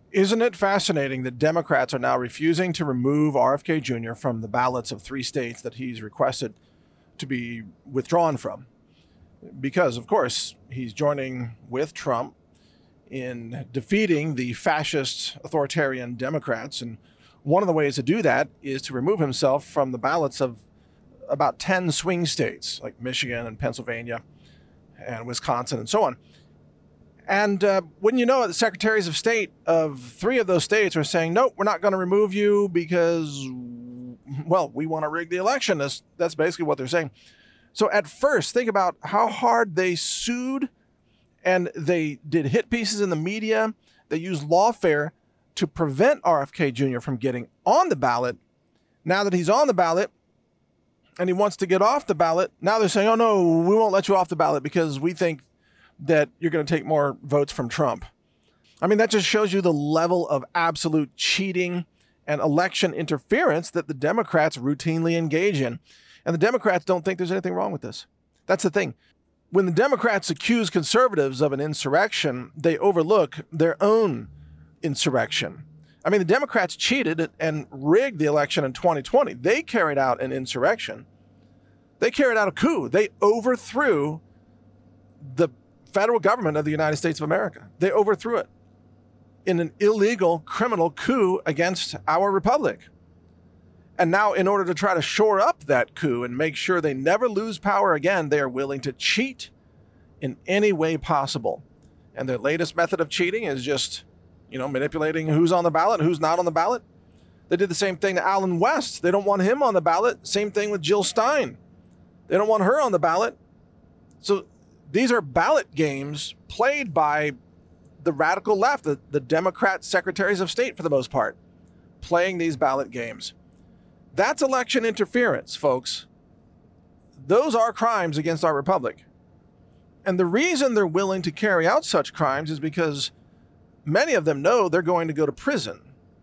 Isn't it fascinating that Democrats are now refusing to remove RFK Jr. from the ballots of 3 states that he's requested to be withdrawn from? Because, of course, he's joining with Trump in defeating the fascist authoritarian Democrats. And one of the ways to do that is to remove himself from the ballots of about 10 swing states like Michigan and Pennsylvania and Wisconsin and so on. And when you know it, the secretaries of state of 3 of those states are saying, nope, we're not going to remove you because, well, we want to rig the election. That's basically what they're saying. So at first, think about how hard they sued, and they did hit pieces in the media. They used lawfare to prevent RFK Jr. from getting on the ballot. Now that he's on the ballot and he wants to get off the ballot, now they're saying, oh, no, we won't let you off the ballot because we think that you're going to take more votes from Trump. I mean, that just shows you the level of absolute cheating and election interference that the Democrats routinely engage in. And the Democrats don't think there's anything wrong with this. That's the thing. When the Democrats accuse conservatives of an insurrection, they overlook their own insurrection. I mean, the Democrats cheated and rigged the election in 2020. They carried out an insurrection. They carried out a coup. They overthrew the federal government of the United States of America. They overthrew it in an illegal criminal coup against our republic. And now, in order to try to shore up that coup and make sure they never lose power again, they are willing to cheat in any way possible. And their latest method of cheating is just, manipulating who's on the ballot, who's not on the ballot. They did the same thing to Alan West. They don't want him on the ballot. Same thing with Jill Stein. They don't want her on the ballot. So these are ballot games played by the radical left, the Democrat secretaries of state for the most part, playing these ballot games. That's election interference, folks. Those are crimes against our republic. And the reason they're willing to carry out such crimes is because many of them know they're going to go to prison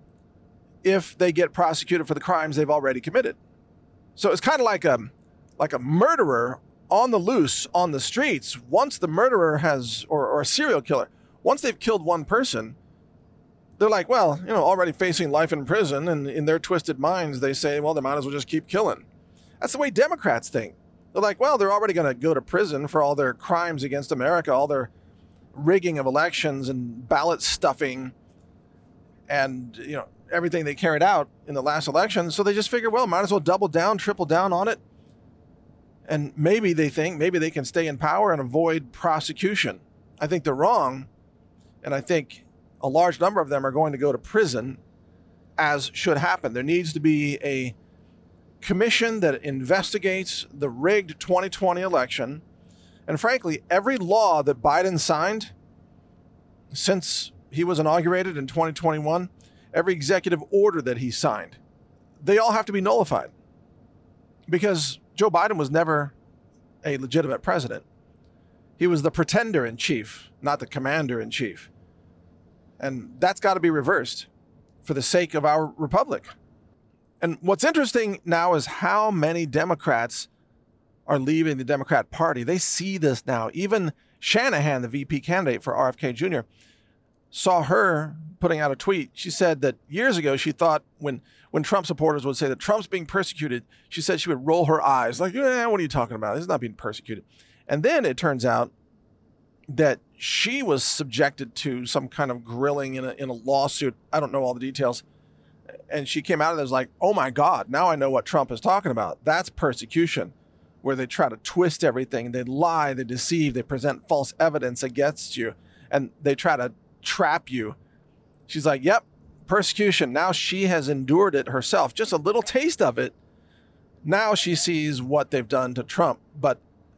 if they get prosecuted for the crimes they've already committed. So it's kind of like a murderer on the loose on the streets. Once the murderer has, or a serial killer, once they've killed one person, they're like, well, already facing life in prison, and in their twisted minds, they say, well, they might as well just keep killing. That's the way Democrats think. They're like, well, they're already going to go to prison for all their crimes against America, all their rigging of elections and ballot stuffing and, everything they carried out in the last election. So they just figure, well, might as well double down, triple down on it. And maybe they think, maybe they can stay in power and avoid prosecution. I think they're wrong. And I think a large number of them are going to go to prison, as should happen. There needs to be a commission that investigates the rigged 2020 election. And frankly, every law that Biden signed since he was inaugurated in 2021, every executive order that he signed, they all have to be nullified. Because Joe Biden was never a legitimate president. He was the pretender in chief, not the commander in chief. And that's got to be reversed for the sake of our republic. And what's interesting now is how many Democrats are leaving the Democrat Party. They see this now. Even Shanahan, the VP candidate for RFK Jr., saw her putting out a tweet. She said that years ago, she thought when Trump supporters would say that Trump's being persecuted, she said she would roll her eyes like, what are you talking about? He's not being persecuted. And then it turns out that she was subjected to some kind of grilling in a lawsuit. I don't know all the details. And she came out and was like, oh my God, now I know what Trump is talking about. That's persecution, where they try to twist everything. They lie, they deceive, they present false evidence against you, and they try to trap you. She's like, yep, persecution. Now she has endured it herself, just a little taste of it. Now she sees what they've done to Trump, but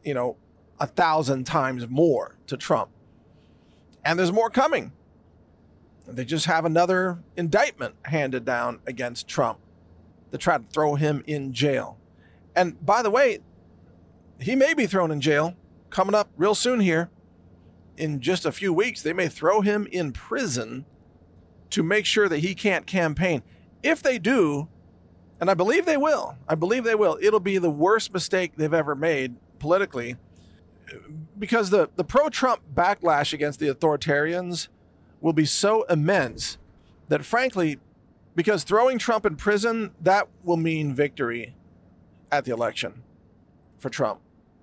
1,000 times more to Trump. And there's more coming. They just have another indictment handed down against Trump to try to throw him in jail. And by the way, he may be thrown in jail coming up real soon here. In just a few weeks, they may throw him in prison to make sure that he can't campaign. If they do, and I believe they will, it'll be the worst mistake they've ever made politically, because the pro-Trump backlash against the authoritarians will be so immense that frankly, because throwing Trump in prison, that will mean victory at the election for Trump.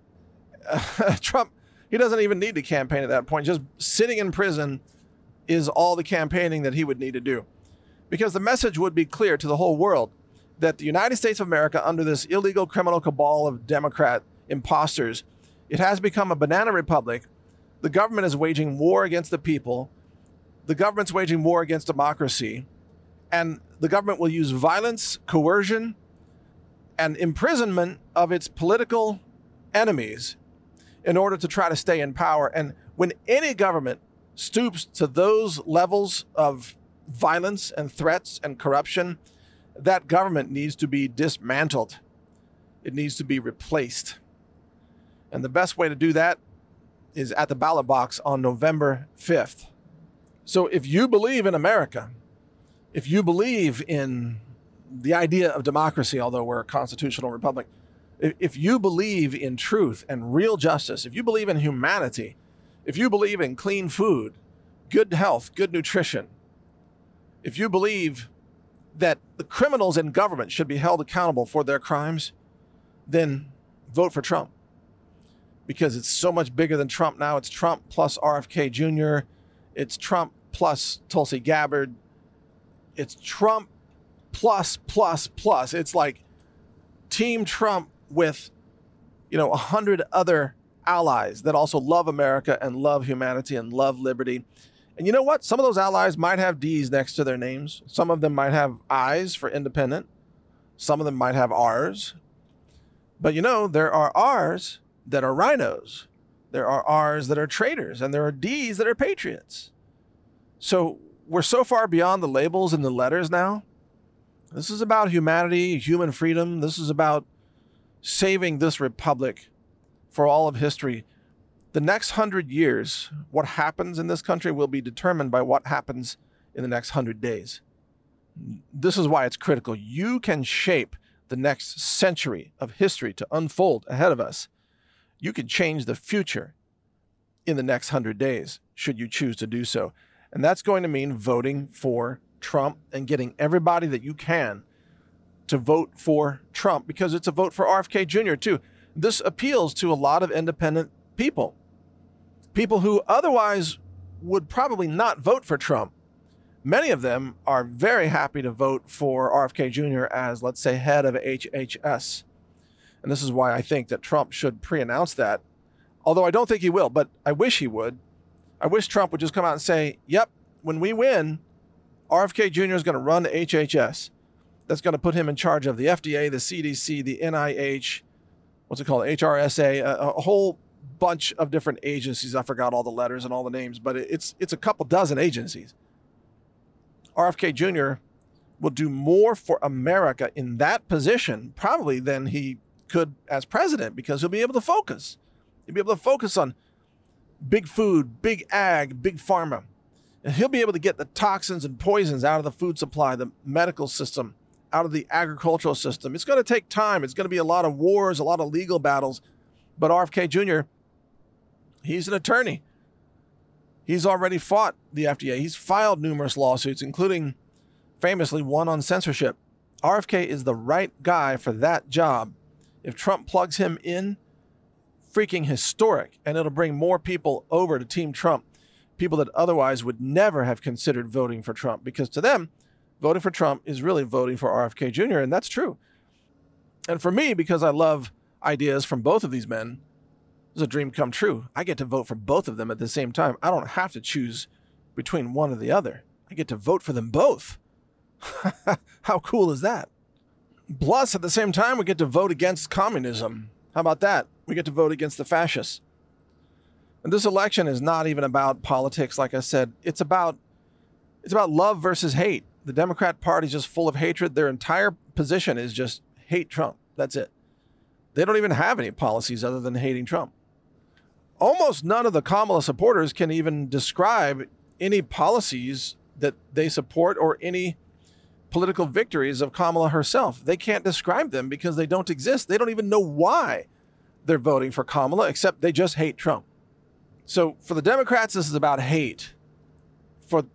Trump, he doesn't even need to campaign at that point. Just sitting in prison is all the campaigning that he would need to do. Because the message would be clear to the whole world that the United States of America, under this illegal criminal cabal of Democrat imposters, it has become a banana republic. The government is waging war against the people. The government's waging war against democracy. And the government will use violence, coercion, and imprisonment of its political enemies in order to try to stay in power. And when any government stoops to those levels of violence and threats and corruption, that government needs to be dismantled. It needs to be replaced. And the best way to do that is at the ballot box on November 5th. So if you believe in America, if you believe in the idea of democracy, although we're a constitutional republic, if you believe in truth and real justice, if you believe in humanity, if you believe in clean food, good health, good nutrition, if you believe that the criminals in government should be held accountable for their crimes, then vote for Trump. Because it's so much bigger than Trump now. It's Trump plus RFK Jr. It's Trump plus Tulsi Gabbard. It's Trump plus. It's like Team Trump with, 100 other allies that also love America and love humanity and love liberty. And you know what? Some of those allies might have D's next to their names. Some of them might have I's for independent. Some of them might have R's. But there are R's that are rhinos. There are R's that are traitors. And there are D's that are patriots. So we're so far beyond the labels and the letters now. This is about humanity, human freedom. This is about saving this republic for all of history. The next 100 years, what happens in this country will be determined by what happens in the next 100 days. This is why it's critical. You can shape the next century of history to unfold ahead of us. You can change the future in the next 100 days, should you choose to do so. And that's going to mean voting for Trump and getting everybody that you can to vote for Trump, because it's a vote for RFK Jr. too. This appeals to a lot of independent people who otherwise would probably not vote for Trump. Many of them are very happy to vote for RFK Jr. as, let's say, head of HHS. And this is why I think that Trump should pre-announce that, although I don't think he will, but I wish he would. I wish Trump would just come out and say, yep, when we win, RFK Jr. is going to run HHS. That's going to put him in charge of the FDA, the CDC, the NIH, what's it called, HRSA, a whole bunch of different agencies. I forgot all the letters and all the names, but it's a couple dozen agencies. RFK Jr. will do more for America in that position probably than he could as president, because he'll be able to focus. He'll be able to focus on big food, big ag, big pharma. And he'll be able to get the toxins and poisons out of the food supply, the medical system, out of the agricultural system. It's going to take time. It's going to be a lot of wars, a lot of legal battles. But RFK Jr., he's an attorney. He's already fought the FDA. He's filed numerous lawsuits, including famously one on censorship. RFK is the right guy for that job. If Trump plugs him in, freaking historic, and it'll bring more people over to Team Trump, people that otherwise would never have considered voting for Trump, because to them, voting for Trump is really voting for RFK Jr., and that's true. And for me, because I love ideas from both of these men, this is a dream come true. I get to vote for both of them at the same time. I don't have to choose between one or the other. I get to vote for them both. How cool is that? Plus, at the same time, we get to vote against communism. How about that? We get to vote against the fascists. And this election is not even about politics, like I said. It's about love versus hate. The Democrat Party is just full of hatred. Their entire position is just hate Trump. That's it. They don't even have any policies other than hating Trump. Almost none of the Kamala supporters can even describe any policies that they support or any political victories of Kamala herself. They can't describe them because they don't exist. They don't even know why they're voting for Kamala, except they just hate Trump. So for the Democrats, this is about hate. For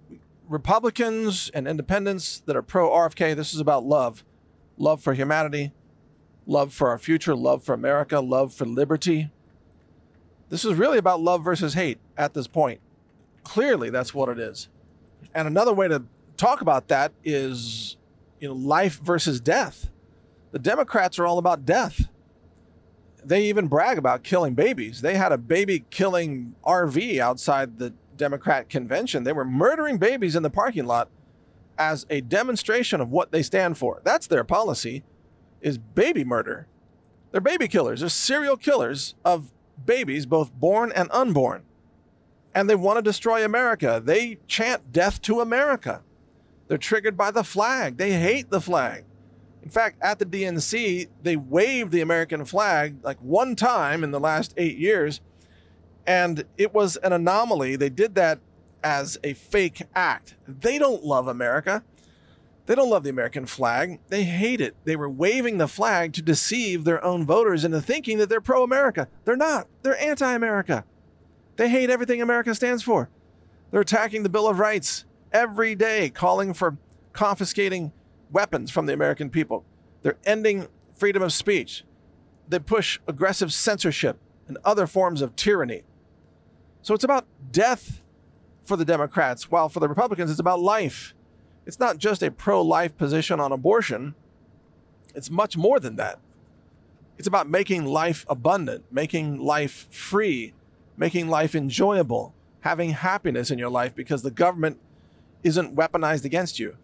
Republicans and independents that are pro-RFK, this is about love. Love for humanity, love for our future, love for America, love for liberty. This is really about love versus hate at this point. Clearly, that's what it is. And another way to talk about that is, life versus death. The Democrats are all about death. They even brag about killing babies. They had a baby killing RV outside the Democrat convention. They were murdering babies in the parking lot as a demonstration of what they stand for. That's their policy, is baby murder. They're baby killers. They're serial killers of babies, both born and unborn. And they want to destroy America. They chant death to America. They're triggered by the flag. They hate the flag. In fact, at the DNC, they waved the American flag like one time in the last 8 years, and it was an anomaly. They did that as a fake act. They don't love America. They don't love the American flag. They hate it. They were waving the flag to deceive their own voters into thinking that they're pro-America. They're not. They're anti-America. They hate everything America stands for. They're attacking the Bill of Rights every day, calling for confiscating weapons from the American people. They're ending freedom of speech. They push aggressive censorship and other forms of tyranny. So it's about death for the Democrats, while for the Republicans, it's about life. It's not just a pro-life position on abortion. It's much more than that. It's about making life abundant, making life free, making life enjoyable, having happiness in your life because the government isn't weaponized against you.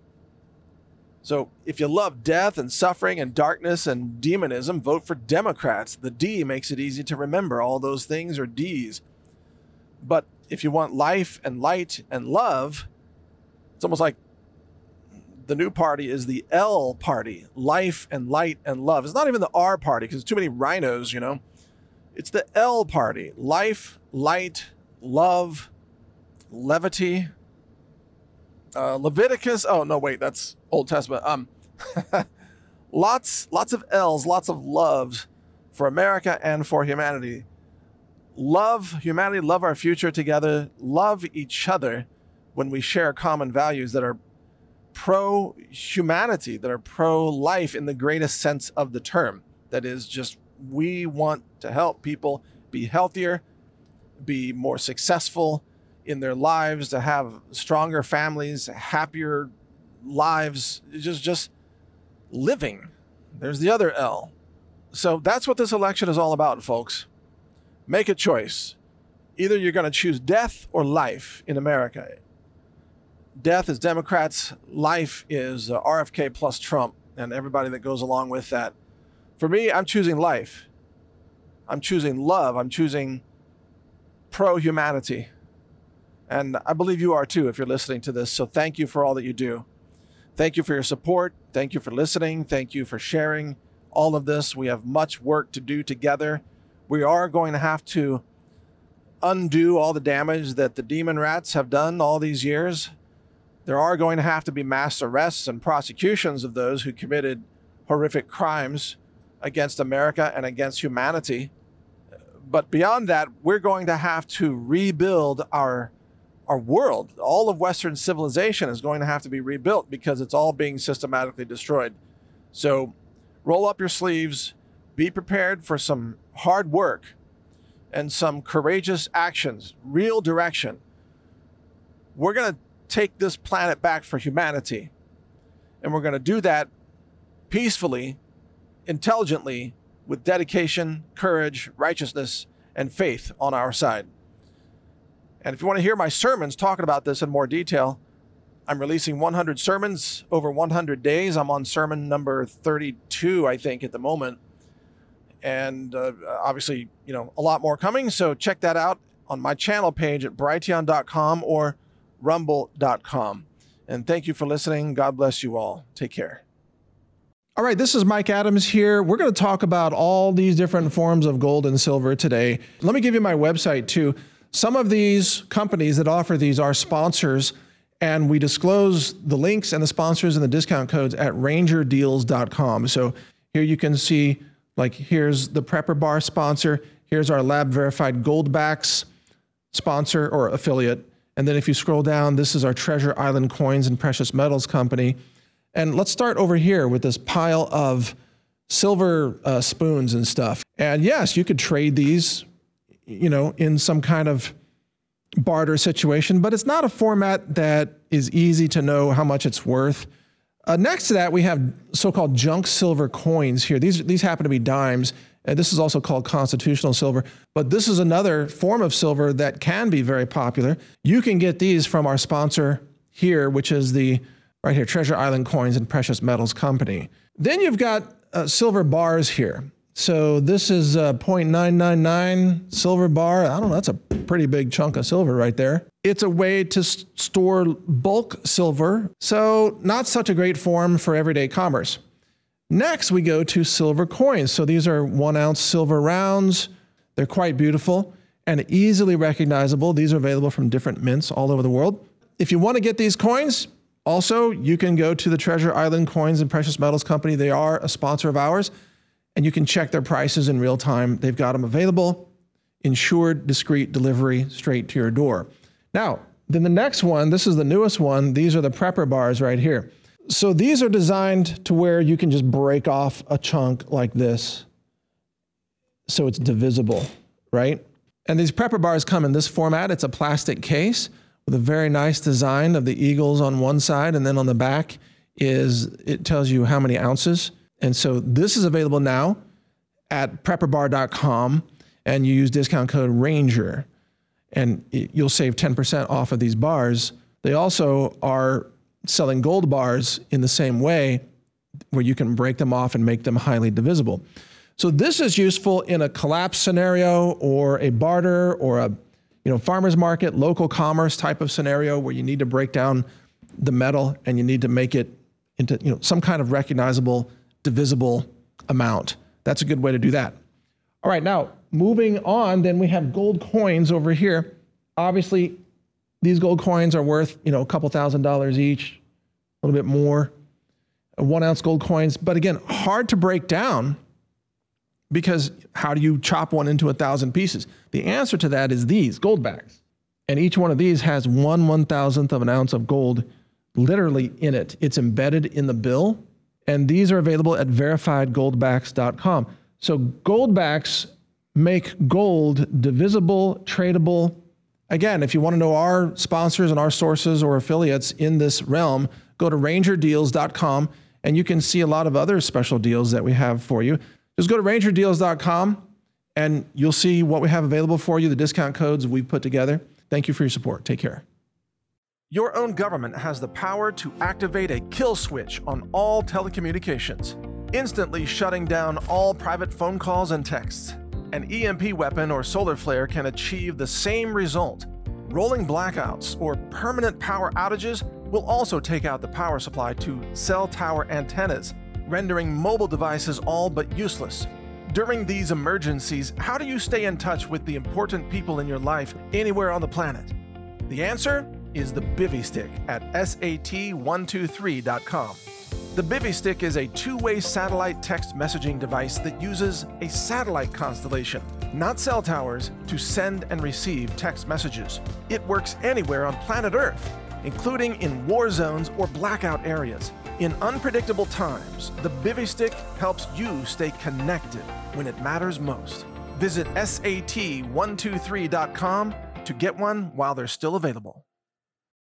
So if you love death and suffering and darkness and demonism, vote for Democrats. The D makes it easy to remember. All those things are Ds. But if you want life and light and love, it's almost like the new party is the L party, life and light and love. It's not even the R party because there's too many rhinos, It's the L party, life, light, love, levity. Leviticus. Oh, no, wait, that's Old Testament. Lots of L's, lots of loves for America and for humanity. Love humanity, love our future together, love each other when we share common values that are pro-humanity, that are pro-life in the greatest sense of the term. That is just, we want to help people be healthier, be more successful in their lives, to have stronger families, happier lives, just living. There's the other L. So that's what this election is all about, folks. Make a choice. Either you're going to choose death or life in America. Death is Democrats. Life is RFK plus Trump and everybody that goes along with that. For me, I'm choosing life. I'm choosing love. I'm choosing pro-humanity. And I believe you are too if you're listening to this. So thank you for all that you do. Thank you for your support. Thank you for listening. Thank you for sharing all of this. We have much work to do together. We are going to have to undo all the damage that the demon rats have done all these years. There are going to have to be mass arrests and prosecutions of those who committed horrific crimes against America and against humanity. But beyond that, we're going to have to rebuild our world. All of Western civilization is going to have to be rebuilt because it's all being systematically destroyed. So roll up your sleeves, be prepared for some hard work and some courageous actions, real direction. We're going to take this planet back for humanity. And we're going to do that peacefully, intelligently, with dedication, courage, righteousness, and faith on our side. And if you want to hear my sermons talking about this in more detail, I'm releasing 100 sermons over 100 days. I'm on sermon number 32, I think, at the moment. And obviously, a lot more coming. So check that out on my channel page at brighteon.com or rumble.com. And thank you for listening. God bless you all. Take care. All right, this is Mike Adams here. We're going to talk about all these different forms of gold and silver today. Let me give you my website too. Some of these companies that offer these are sponsors, and we disclose the links and the sponsors and the discount codes at rangerdeals.com. So here you can see, here's the Prepper Bar sponsor. Here's our lab verified Goldbacks sponsor or affiliate. And then if you scroll down, this is our Treasure Island Coins and Precious Metals Company. And let's start over here with this pile of silver spoons and stuff. And yes, you could trade these, in some kind of barter situation, but it's not a format that is easy to know how much it's worth. Next to that, we have so-called junk silver coins here. These happen to be dimes, and this is also called constitutional silver, but this is another form of silver that can be very popular. You can get these from our sponsor here, which is right here, Treasure Island Coins and Precious Metals Company. Then you've got silver bars here. So this is 0.999 silver bar. I don't know, that's a pretty big chunk of silver right there. It's a way to store bulk silver, so not such a great form for everyday commerce. Next, we go to silver coins. So these are 1 ounce silver rounds. They're quite beautiful and easily recognizable. These are available from different mints all over the world. If you want to get these coins, also, you can go to the Treasure Island Coins and Precious Metals Company. They are a sponsor of ours, and you can check their prices in real time. They've got them available, insured, discreet delivery straight to your door. Now, then the next one, this is the newest one. These are the prepper bars right here. So these are designed to where you can just break off a chunk like this, so it's divisible, right? And these prepper bars come in this format. It's a plastic case with a very nice design of the eagles on one side, and then on the back it tells you how many ounces. And so this is available now at prepperbar.com, and you use discount code RANGER, and you'll save 10% off of these bars. They also are selling gold bars in the same way, where you can break them off and make them highly divisible. So this is useful in a collapse scenario or a barter or a farmer's market, local commerce type of scenario where you need to break down the metal and you need to make it into some kind of recognizable, divisible amount. That's a good way to do that. All right, now moving on, then we have gold coins over here. Obviously, these gold coins are worth a couple $1,000s each, a little bit more. 1 ounce gold coins, but again, hard to break down, because how do you chop one into 1,000 pieces? The answer to that is these gold backs. And each one of these has 1/1000th of an ounce of gold literally in it. It's embedded in the bill. And these are available at verifiedgoldbacks.com. So goldbacks make gold divisible, tradable. Again, if you want to know our sponsors and our sources or affiliates in this realm, go to rangerdeals.com, and you can see a lot of other special deals that we have for you. Just go to rangerdeals.com and you'll see what we have available for you, the discount codes we've put together. Thank you for your support. Take care. Your own government has the power to activate a kill switch on all telecommunications, instantly shutting down all private phone calls and texts. An EMP weapon or solar flare can achieve the same result. Rolling blackouts or permanent power outages will also take out the power supply to cell tower antennas, rendering mobile devices all but useless. During these emergencies, how do you stay in touch with the important people in your life anywhere on the planet? The answer is the Bivy Stick at sat123.com. The Bivy Stick is a two-way satellite text messaging device that uses a satellite constellation, not cell towers, to send and receive text messages. It works anywhere on planet Earth, including in war zones or blackout areas. In unpredictable times, the Bivy Stick helps you stay connected when it matters most. Visit sat123.com to get one while they're still available.